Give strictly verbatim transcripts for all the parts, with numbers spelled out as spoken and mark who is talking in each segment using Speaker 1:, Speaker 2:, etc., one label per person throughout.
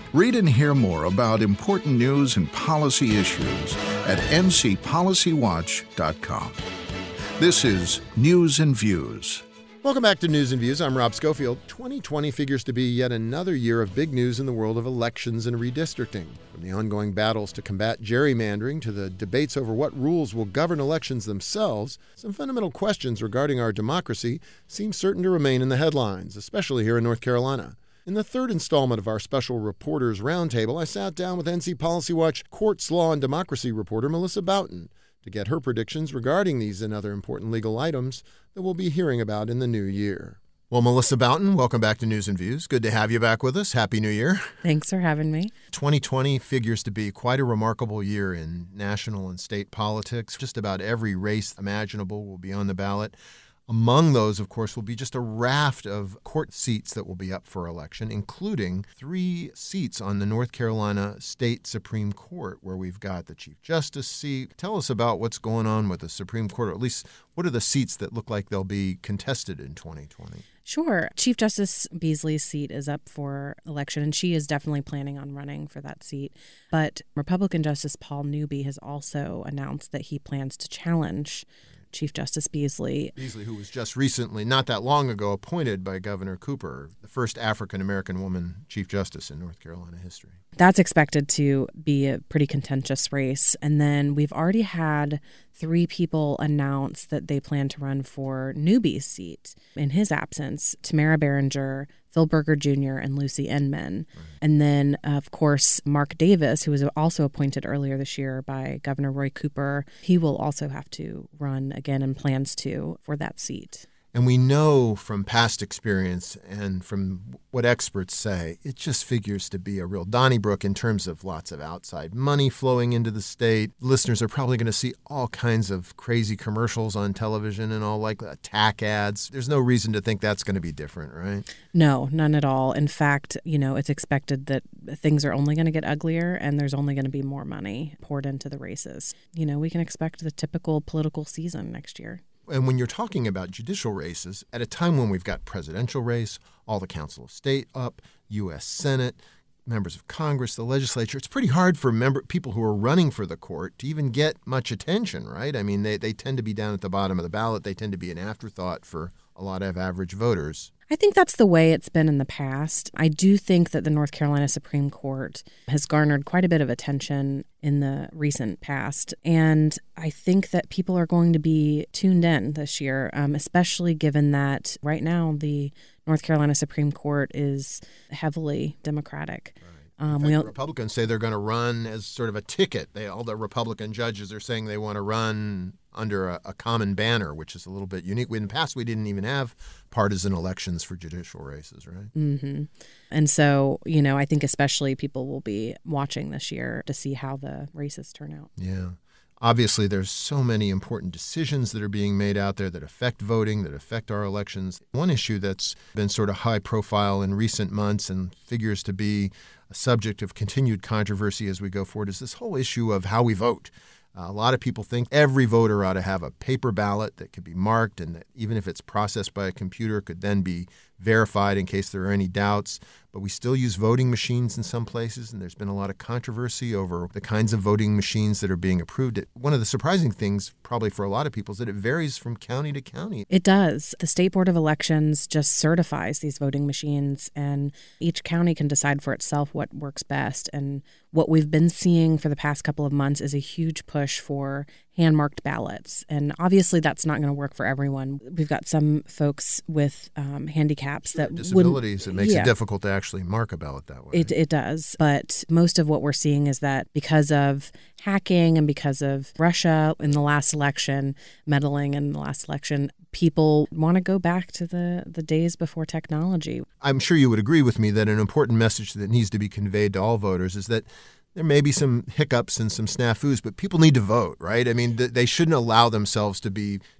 Speaker 1: Read and hear more about important news and policy issues at n c policy watch dot com. This is News and Views.
Speaker 2: Welcome back to News and Views. I'm Rob Schofield. twenty twenty figures to be yet another year of big news in the world of elections and redistricting. From the ongoing battles to combat gerrymandering to the debates over what rules will govern elections themselves, some fundamental questions regarding our democracy seem certain to remain in the headlines, especially here in North Carolina. In the third installment of our special Reporters Roundtable, I sat down with N C Policy Watch Courts, Law, and Democracy reporter Melissa Boughton to get her predictions regarding these and other important legal items that we'll be hearing about in the new year. Well, Melissa Boughton, welcome back to News and Views. Good to have you back with us. Happy New Year.
Speaker 3: Thanks for having me.
Speaker 2: twenty twenty figures to be quite a remarkable year in national and state politics. Just about every race imaginable will be on the ballot. Among those, of course, will be just a raft of court seats that will be up for election, including three seats on the North Carolina State Supreme Court, where we've got the Chief Justice seat. Tell us about what's going on with the Supreme Court, or at least what are the seats that look like they'll be contested in twenty twenty?
Speaker 3: Sure. Chief Justice Beasley's seat is up for election, and she is definitely planning on running for that seat. But Republican Justice Paul Newby has also announced that he plans to challenge Chief Justice Beasley.
Speaker 2: Beasley, who was just recently, not that long ago, appointed by Governor Cooper, the first African-American woman Chief Justice in North Carolina history.
Speaker 3: That's expected to be a pretty contentious race. And then we've already had three people announce that they plan to run for Newby's seat in his absence: Tamara Behringer, Phil Berger Junior, and Lucy Inman. Right. And then, of course, Mark Davis, who was also appointed earlier this year by Governor Roy Cooper, he will also have to run again and plans to for that seat.
Speaker 2: And we know from past experience and from what experts say, it just figures to be a real Donnybrook in terms of lots of outside money flowing into the state. Listeners are probably going to see all kinds of crazy commercials on television and all like attack ads. There's no reason to think that's going to be different, right?
Speaker 3: No, none at all. In fact, you know, it's expected that things are only going to get uglier and there's only going to be more money poured into the races. You know, we can expect the typical political season next year.
Speaker 2: And when you're talking about judicial races, at a time when we've got presidential race, all the Council of State up, U S Senate, members of Congress, the legislature, it's pretty hard for member people who are running for the court to even get much attention, right? I mean, they, they tend to be down at the bottom of the ballot. They tend to be an afterthought for a lot of average voters.
Speaker 3: I think that's the way it's been in the past. I do think that the North Carolina Supreme Court has garnered quite a bit of attention in the recent past. And I think that people are going to be tuned in this year, um, especially given that right now the North Carolina Supreme Court is heavily Democratic.
Speaker 2: Right.
Speaker 3: Um,
Speaker 2: In fact,
Speaker 3: we
Speaker 2: the Republicans say they're going to run as sort of a ticket. They, all the Republican judges are saying they want to run under a, a common banner, which is a little bit unique. In the past, we didn't even have partisan elections for judicial races, right?
Speaker 3: Mm-hmm. And so, you know, I think especially people will be watching this year to see how the races turn out.
Speaker 2: Yeah. Obviously, there's so many important decisions that are being made out there that affect voting, that affect our elections. One issue that's been sort of high profile in recent months and figures to be a subject of continued controversy as we go forward is this whole issue of how we vote. Uh, a lot of people think every voter ought to have a paper ballot that could be marked and that even if it's processed by a computer could then be verified in case there are any doubts. But we still use voting machines in some places, and there's been a lot of controversy over the kinds of voting machines that are being approved. One of the surprising things, probably for a lot of people, is that it varies from county to county.
Speaker 3: It does. The State Board of Elections just certifies these voting machines, and each county can decide for itself what works best. And what we've been seeing for the past couple of months is a huge push for hand-marked ballots. And obviously that's not going to work for everyone. We've got some folks with um, handicaps
Speaker 2: sure,
Speaker 3: that
Speaker 2: disabilities. It makes
Speaker 3: yeah.
Speaker 2: it difficult to actually mark a ballot that way.
Speaker 3: It, it does. But most of what we're seeing is that because of hacking and because of Russia in the last election, meddling in the last election, people want to go back to the, the days before technology.
Speaker 2: I'm sure you would agree with me that an important message that needs to be conveyed to all voters is that there may be some hiccups and some snafus, but people need to vote, right? I mean, th- they shouldn't allow themselves to be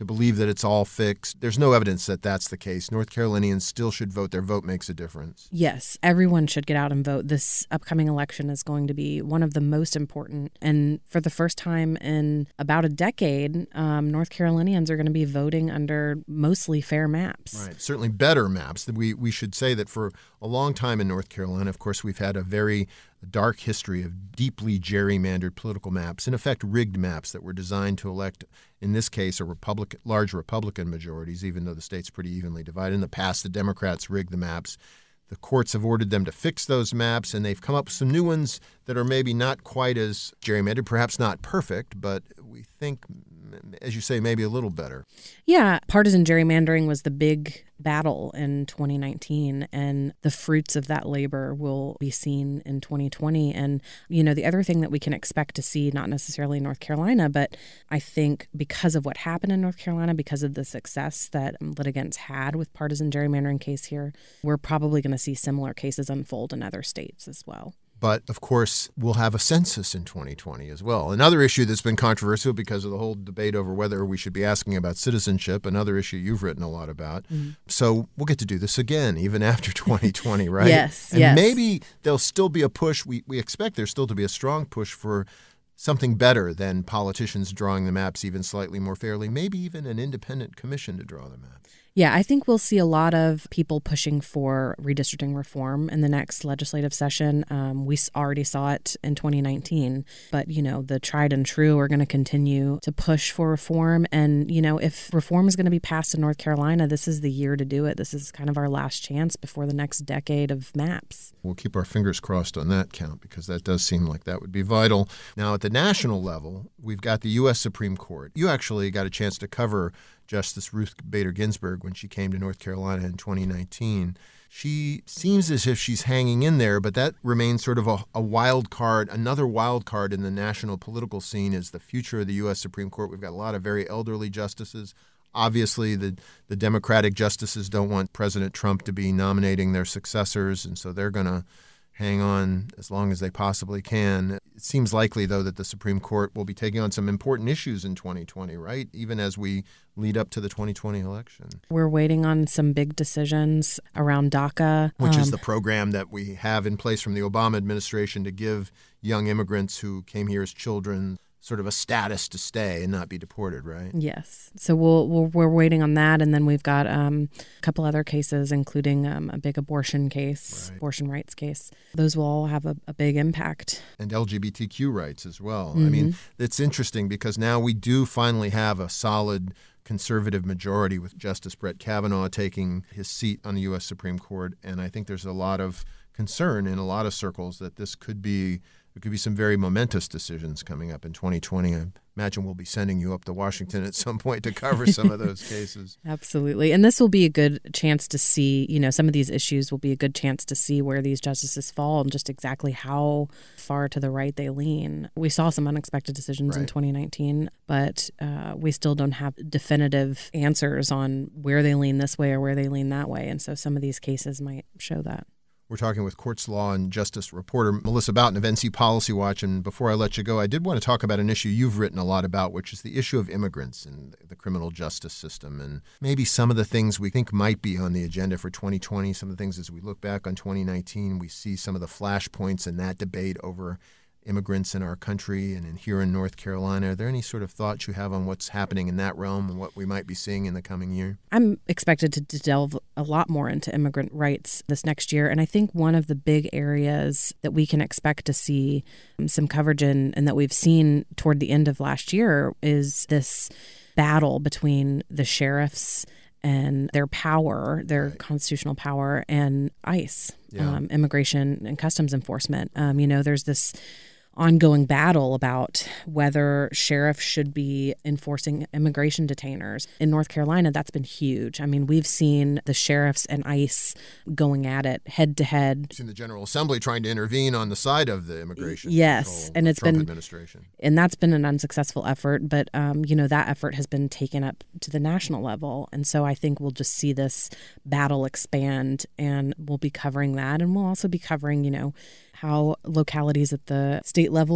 Speaker 2: to believe that it's all fixed. There's no evidence that that's the case. North Carolinians still should vote. Their vote makes a difference.
Speaker 3: Yes, everyone should get out and vote. This upcoming election is going to be one of the most important. And for the first time in about a decade, um, North Carolinians are going to be voting under mostly fair maps.
Speaker 2: Right. Certainly better maps. We, we should say that for a long time in North Carolina, of course, we've had a very dark history of deeply gerrymandered political maps, in effect rigged maps that were designed to elect, in this case, a Republican, large Republican majorities, even though the state's pretty evenly divided. In the past, the Democrats rigged the maps. The courts have ordered them to fix those maps, and they've come up with some new ones that are maybe not quite as gerrymandered, perhaps not perfect, but we think, as you say, maybe a little better.
Speaker 3: Yeah, partisan gerrymandering was the big battle in twenty nineteen, and the fruits of that labor will be seen in twenty twenty. And, you know, the other thing that we can expect to see, not necessarily in North Carolina, but I think because of what happened in North Carolina, because of the success that litigants had with partisan gerrymandering case here, we're probably going to see similar cases unfold in other states as well.
Speaker 2: But, of course, we'll have a census in twenty twenty as well. Another issue that's been controversial because of the whole debate over whether we should be asking about citizenship, another issue you've written a lot about. Mm-hmm. So we'll get to do this again, even after twenty twenty, right?
Speaker 3: Yes,
Speaker 2: and
Speaker 3: yes.
Speaker 2: maybe there'll still be a push. We, we expect there's still to be a strong push for something better than politicians drawing the maps even slightly more fairly, maybe even an independent commission to draw the maps.
Speaker 3: Yeah, I think we'll see a lot of people pushing for redistricting reform in the next legislative session. Um, we already saw it in twenty nineteen, but, you know, the tried and true are going to continue to push for reform. And, you know, if reform is going to be passed in North Carolina, this is the year to do it. This is kind of our last chance before the next decade of maps.
Speaker 2: We'll keep our fingers crossed on that count because that does seem like that would be vital. Now, at the national level, we've got the U S Supreme Court. You actually got a chance to cover Justice Ruth Bader Ginsburg when she came to North Carolina in twenty nineteen. She seems as if she's hanging in there, but that remains sort of a, a wild card. Another wild card in the national political scene is the future of the U S Supreme Court. We've got a lot of very elderly justices. Obviously, the, the Democratic justices don't want President Trump to be nominating their successors, and so they're going to hang on as long as they possibly can. It seems likely, though, that the Supreme Court will be taking on some important issues in twenty twenty, right? Even as we lead up to the twenty twenty election.
Speaker 3: We're waiting on some big decisions around DACA.
Speaker 2: Which
Speaker 3: um,
Speaker 2: is the program that we have in place from the Obama administration to give young immigrants who came here as children sort of a status to stay and not be deported, right?
Speaker 3: Yes. So we'll, we'll, we're waiting on that. And then we've got um, a couple other cases, including um, a big abortion case, right. abortion rights case. Those will all have a, a big impact.
Speaker 2: And L G B T Q rights as well.
Speaker 3: Mm-hmm.
Speaker 2: I mean, it's interesting because now we do finally have a solid conservative majority with Justice Brett Kavanaugh taking his seat on the U S Supreme Court. And I think there's a lot of concern in a lot of circles that this could be There could be some very momentous decisions coming up in twenty twenty. I imagine we'll be sending you up to Washington at some point to cover some of those cases.
Speaker 3: Absolutely. And this will be a good chance to see, you know, some of these issues will be a good chance to see where these justices fall and just exactly how far to the right they lean. We saw some unexpected decisions
Speaker 2: right.
Speaker 3: in twenty nineteen, but uh, we still don't have definitive answers on where they lean this way or where they lean that way. And so some of these cases might show that.
Speaker 2: We're talking with Courts Law and Justice reporter Melissa Boughton of N C Policy Watch. And before I let you go, I did want to talk about an issue you've written a lot about, which is the issue of immigrants and the criminal justice system. And maybe some of the things we think might be on the agenda for twenty twenty, some of the things as we look back on twenty nineteen, we see some of the flashpoints in that debate over immigrants in our country and in here in North Carolina. Are there any sort of thoughts you have on what's happening in that realm and what we might be seeing in the coming year?
Speaker 3: I'm expected to, to delve a lot more into immigrant rights this next year. And I think one of the big areas that we can expect to see um, some coverage in and that we've seen toward the end of last year is this battle between the sheriffs and their power, their right. constitutional power, and ICE, yeah. um, Immigration and Customs Enforcement. Um, you know, there's this ongoing battle about whether sheriffs should be enforcing immigration detainers. In North Carolina, that's been huge. I mean, we've seen the sheriffs and ICE going at it head to head.
Speaker 2: We've seen the General Assembly trying to intervene on the side of the immigration
Speaker 3: yes, and it's
Speaker 2: Trump
Speaker 3: been
Speaker 2: administration.
Speaker 3: And that's been an unsuccessful effort. But um, you know, that effort has been taken up to the national level, and so I think we'll just see this battle expand, and we'll be covering that, and we'll also be covering, you know, how localities at the state level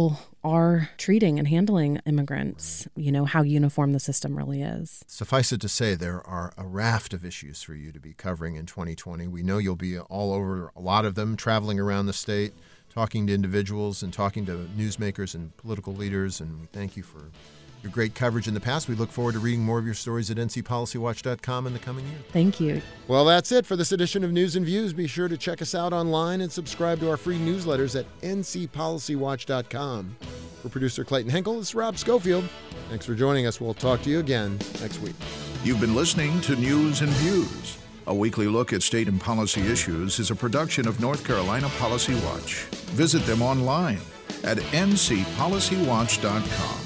Speaker 3: are treating and handling immigrants, you know, how uniform the system really is.
Speaker 2: Suffice it to say, there are a raft of issues for you to be covering in twenty twenty. We know you'll be all over a lot of them, traveling around the state, talking to individuals and talking to newsmakers and political leaders, and we thank you for your great coverage in the past. We look forward to reading more of your stories at N C Policy Watch dot com in the coming year.
Speaker 3: Thank you.
Speaker 2: Well, that's it for this edition of News and Views. Be sure to check us out online and subscribe to our free newsletters at N C Policy Watch dot com. For producer Clayton Henkel, this is Rob Schofield. Thanks for joining us. We'll talk to you again next week.
Speaker 1: You've been listening to News and Views. A weekly look at state and policy issues is a production of North Carolina Policy Watch. Visit them online at N C Policy Watch dot com.